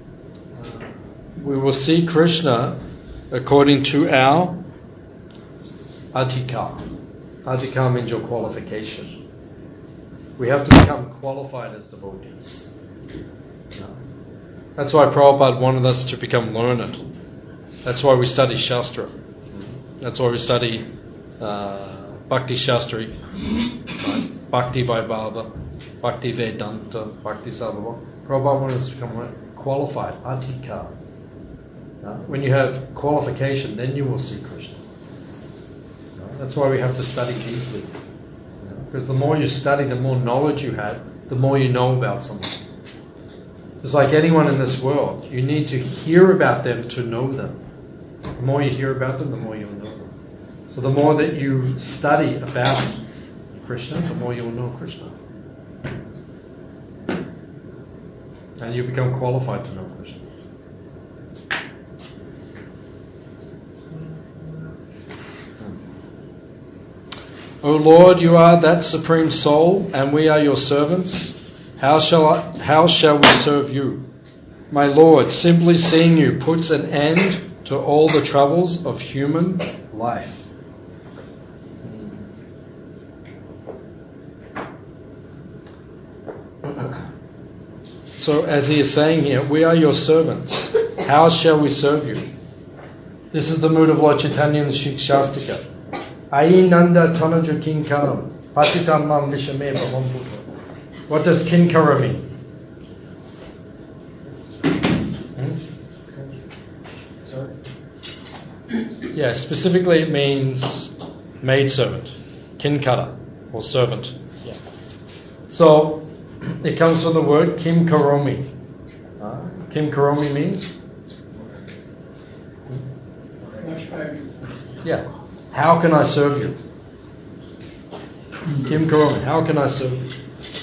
we will see Krishna according to our adhikar. Adhikar means your qualification. We have to become qualified as devotees. That's why Prabhupada wanted us to become learned. That's why we study Shastra. That's why we study Bhakti Shastri, Bhakti Vaibhava, Bhakti Vedanta, Bhakti Sarvabhauma. Prabhupada wanted us to become qualified, adhikar. When you have qualification, then you will see Krishna. That's why we have to study deeply. Because the more you study, the more knowledge you have, the more you know about someone. It's like anyone in this world. You need to hear about them to know them. The more you hear about them, the more you'll know them. So the more that you study about Krishna, the more you will know Krishna. And you become qualified to know Krishna. O Lord, you are that Supreme Soul, and we are your servants. How shall we serve you? My Lord, simply seeing you puts an end to all the troubles of human life. So as he is saying here, we are your servants. How shall we serve you? This is the mood of Lord Chaitanya in the Shikshastika. Ayi nanda tanaju kinkaram, patitam mam vishame bhavam putra. What does kinkara mean? Yeah, specifically it means maidservant, kinkara, or servant. Yeah. So it comes from the word kim karomi. Kim karomi means? Yeah. How can I serve you? Kim karomi. How can I serve you?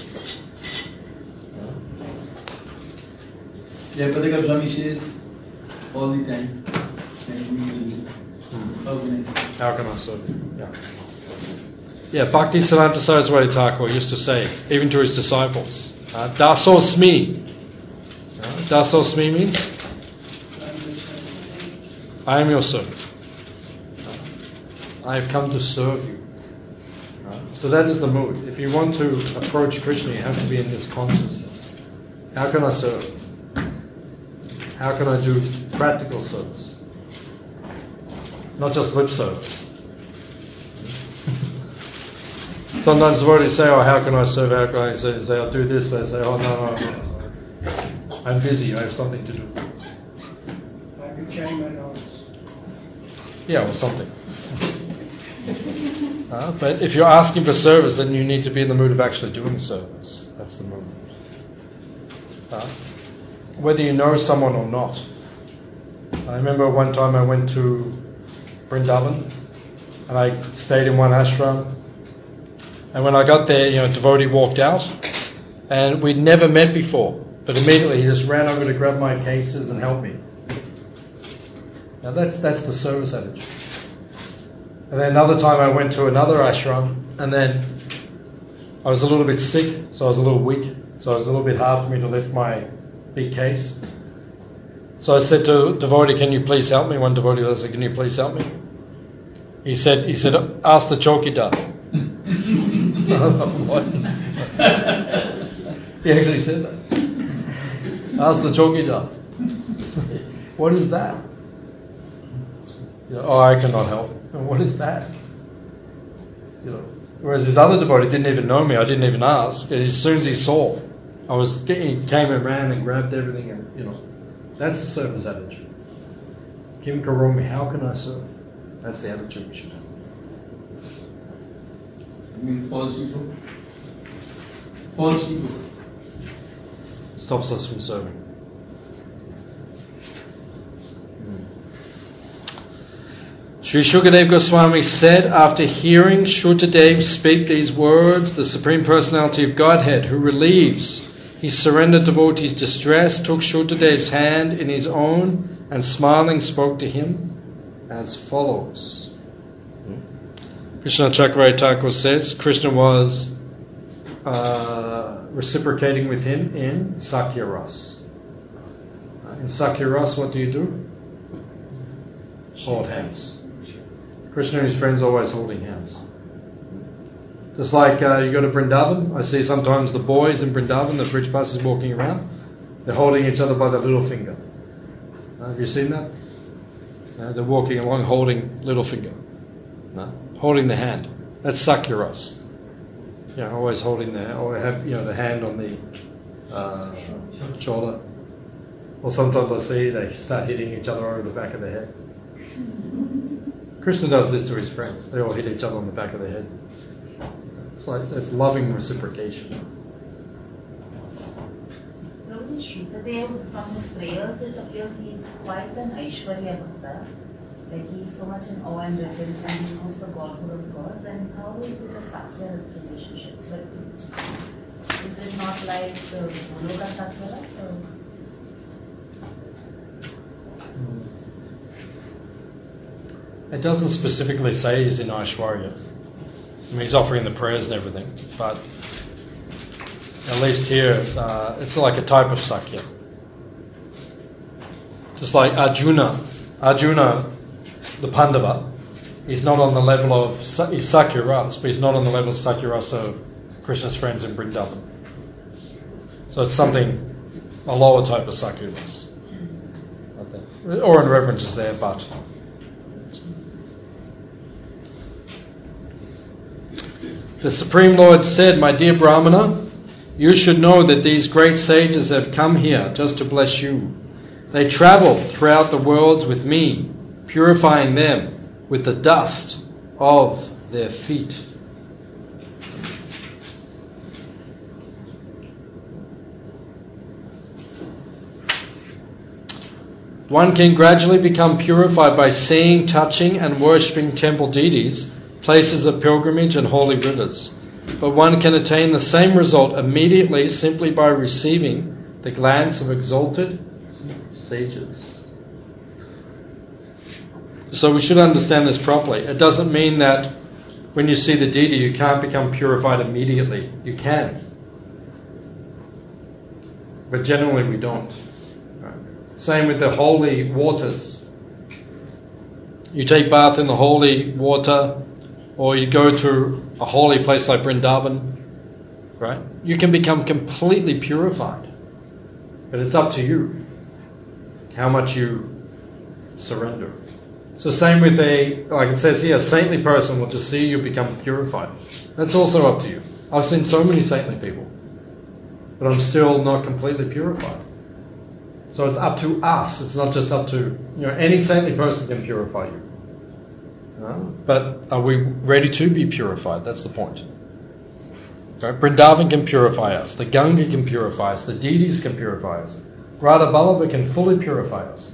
Jayapataka Swami says all the time, how can I serve you? Yeah, Bhakti Siddhanta Saraswati Thakur used to say, even to his disciples, Dasosmi. Dasosmi means, I am your servant. I have come to serve you. So that is the mood. If you want to approach Krishna, you have to be in this consciousness. How can I serve? How can I do practical service? Not just lip service. Sometimes devotees say, oh, how can I serve? How can I say, I'll do this. They say, oh, no. I'm busy. I have something to do. I have to change my notes. Yeah, or something. But if you're asking for service, then you need to be in the mood of actually doing service. That's the mood. Whether you know someone or not. I remember one time I went to Vrindavan and I stayed in one ashram. And when I got there, a devotee walked out and we'd never met before. But immediately he just ran over to grab my cases and help me. Now that's the service attitude. And then another time I went to another ashram and then I was a little bit sick, so I was a little weak. So it was a little bit hard for me to lift my big case. So I said to devotee, can you please help me? One devotee said, can you please help me? He said, ask the chowkidar. What? He actually said that. Ask the chowkidar. What is that? Oh, I cannot help. What is that? Whereas this other devotee didn't even know me. I didn't even ask. As soon as he saw, he came and ran and grabbed everything, and that's the service attitude. Kim karomi, how can I serve? That's the attitude we should have. You mean false ego? False ego stops us from serving. Sri Shukadev Goswami said, after hearing Shrutadev speak these words, the Supreme Personality of Godhead, who relieves his surrendered devotee's distress, took Shrutadev's hand in his own and smiling spoke to him as follows. Krishna Chakravarti Thakur says Krishna was reciprocating with him in Sakya Ras. In Sakya Ras, what do? Hold hands. Krishna and his friends always holding hands. Just like you go to Vrindavan, I see sometimes the boys in Vrindavan, the bridge passes walking around, they're holding each other by the little finger. Have you seen that? They're walking along holding little finger. Holding the hand. That's Sakya Ras. Always holding or have the hand on the shoulder. Or sometimes I see they start hitting each other over the back of the head. Krishna does this to his friends. They all hit each other on the back of the head. It's loving reciprocation. Prabhuji, Shukadev, from his prayers, it appears he is quite an Aishwarya Bhakta. Like he is so much in awe and reverence and he knows the Godhood of God. Then how is it a Sakya-Ras relationship? But is it not like the Goloka Sakya-Ras? It doesn't specifically say he's in Aishwarya. He's offering the prayers and everything, but at least here it's like a type of Sakya. Just like Arjuna, the Pandava, he's not on the level of, he's Sakya Ras, but he's not on the level of Sakya Ras of Krishna's friends in Vrindavan. So it's a lower type of Sakya Ras. Or in reverence is there, but the Supreme Lord said, "My dear Brahmana, you should know that these great sages have come here just to bless you. They travel throughout the worlds with me, purifying them with the dust of their feet." One can gradually become purified by seeing, touching and worshipping temple deities, places of pilgrimage and holy rivers. But one can attain the same result immediately simply by receiving the glance of exalted sages. So we should understand this properly. It doesn't mean that when you see the deity you can't become purified immediately. You can. But generally we don't. Same with the holy waters. You take bath in the holy water, or you go to a holy place like Vrindavan, right? You can become completely purified. But it's up to you how much you surrender. So same with like it says here, a saintly person will just see you become purified. That's also up to you. I've seen so many saintly people, but I'm still not completely purified. So it's up to us. It's not just up to, any saintly person can purify you. But are we ready to be purified? That's the point. Right? Vrindavan can purify us. The Ganga can purify us. The deities can purify us. Radha Vallabha can fully purify us.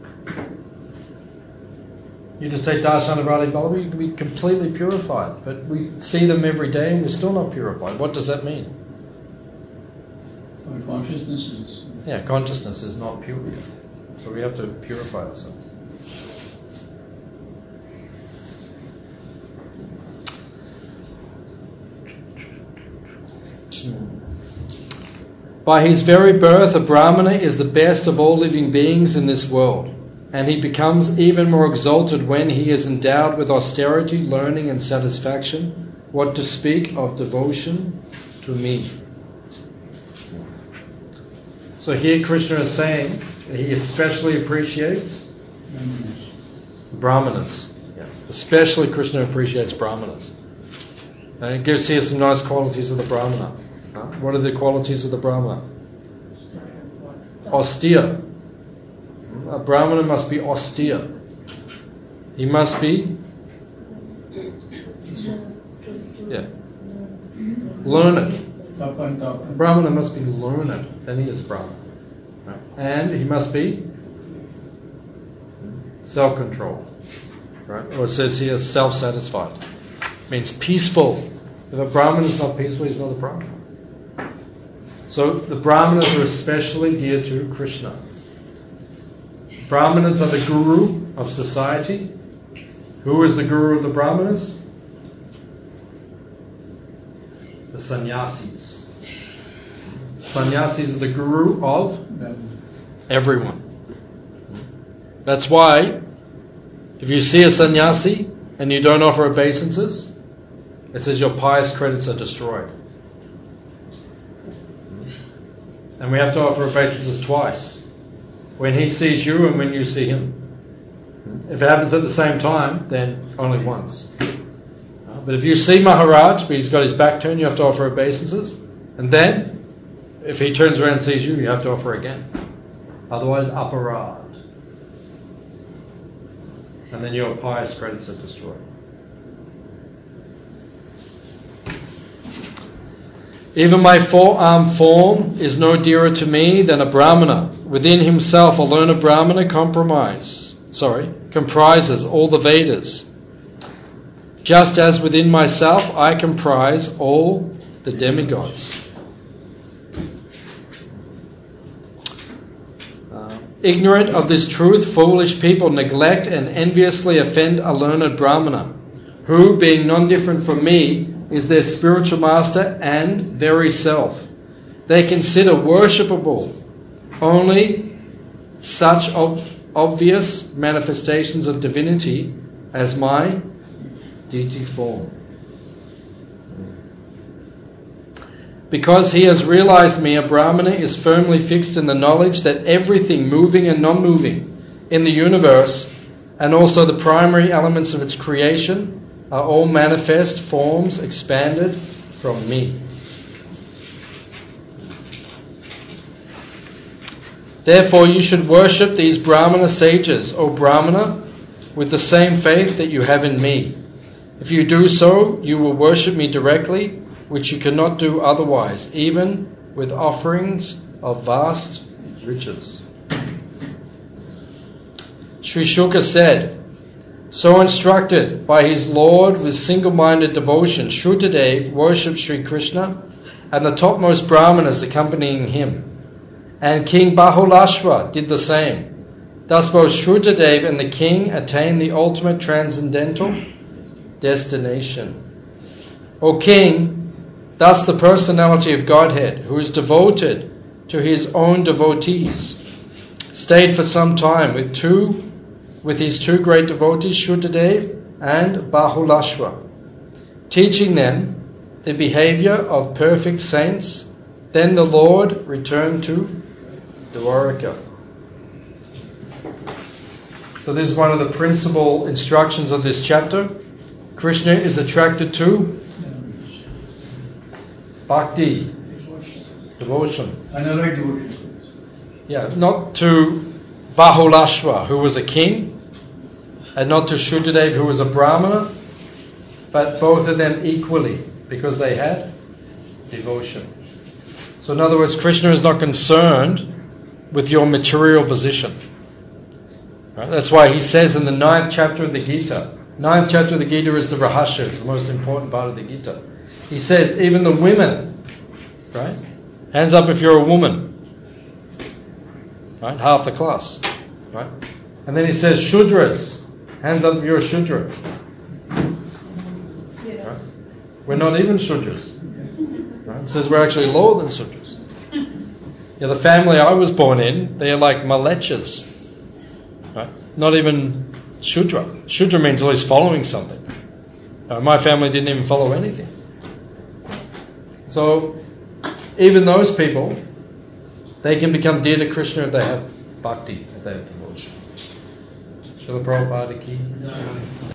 You just take darshan of Radha Vallabha, you can be completely purified. But we see them every day and we're still not purified. What does that mean? Our consciousness is... consciousness is not pure yet. So we have to purify ourselves. By his very birth, a Brahmana is the best of all living beings in this world, and he becomes even more exalted when he is endowed with austerity, learning and satisfaction, what to speak of devotion to me. So here Krishna is saying that he especially appreciates Brahmanas. Especially Krishna appreciates Brahmanas. And it gives here some nice qualities of the Brahmana. What are the qualities of the Brahmana? Austere. A Brahmana must be austere. He must be learned. A Brahmana must be learned. Then he is Brahmana. And he must be self-controlled. Right? Or it says here self-satisfied. Means peaceful. If a Brahmin is not peaceful, he's not a Brahmin. So the Brahmanas are especially dear to Krishna. Brahmanas are the guru of society. Who is the guru of the Brahmanas? The sannyasis. Sannyasis are the guru of everyone. That's why if you see a sannyasi and you don't offer obeisances, it says your pious credits are destroyed. And we have to offer obeisances twice. When he sees you and when you see him. If it happens at the same time, then only once. But if you see Maharaj, but he's got his back turned, you have to offer obeisances. And then, if he turns around and sees you, you have to offer again. Otherwise, aparad. And then your pious credits are destroyed. Even my four-armed form is no dearer to me than a Brahmana. Within himself, a learned Brahmana comprises all the Vedas. Just as within myself, I comprise all the demigods. Ignorant of this truth, foolish people neglect and enviously offend a learned Brahmana, who, being non-different from me, is their spiritual master and very self. They consider worshipable only such obvious manifestations of divinity as my deity form. Because he has realized me, a Brahmana is firmly fixed in the knowledge that everything moving and non-moving in the universe, and also the primary elements of its creation, are all manifest forms expanded from me. Therefore you should worship these Brahmana sages, O Brahmana, with the same faith that you have in me. If you do so, you will worship me directly, which you cannot do otherwise, even with offerings of vast riches. Sri Shuka said, so instructed by his Lord with single-minded devotion, Shrutadev worshipped Sri Krishna and the topmost Brahmanas accompanying him. And King Bahulashva did the same. Thus both Shrutadev and the king attained the ultimate transcendental destination. O king, thus the personality of Godhead, who is devoted to his own devotees, stayed for some time with his two great devotees, Shrutadev and Bahulashva, teaching them the behavior of perfect saints. Then the Lord returned to Dwaraka. So this is one of the principal instructions of this chapter. Krishna is attracted to bhakti, devotion. Unalloyed devotion. Yeah, not to Bahulashva, who was a king, and not to Shrutadev, who was a Brahmana, but both of them equally, because they had devotion. So in other words, Krishna is not concerned with your material position. Right? That's why he says in the 9th chapter of the Gita, 9th chapter of the Gita is the Rahasya, it's the most important part of the Gita. He says, even the women, right? Hands up if you're a woman. Right? Half the class. Right? And then he says, Shudras, hands up if you're a Shudra. Right? We're not even Shudras. Right? It says we're actually lower than Shudras. Yeah, the family I was born in, they're like Malechas. Right? Not even Shudra. Shudra means always following something. My family didn't even follow anything. So, even those people, they can become dear to Krishna if they have bhakti, if they have devotion. Srila Prabhupada ki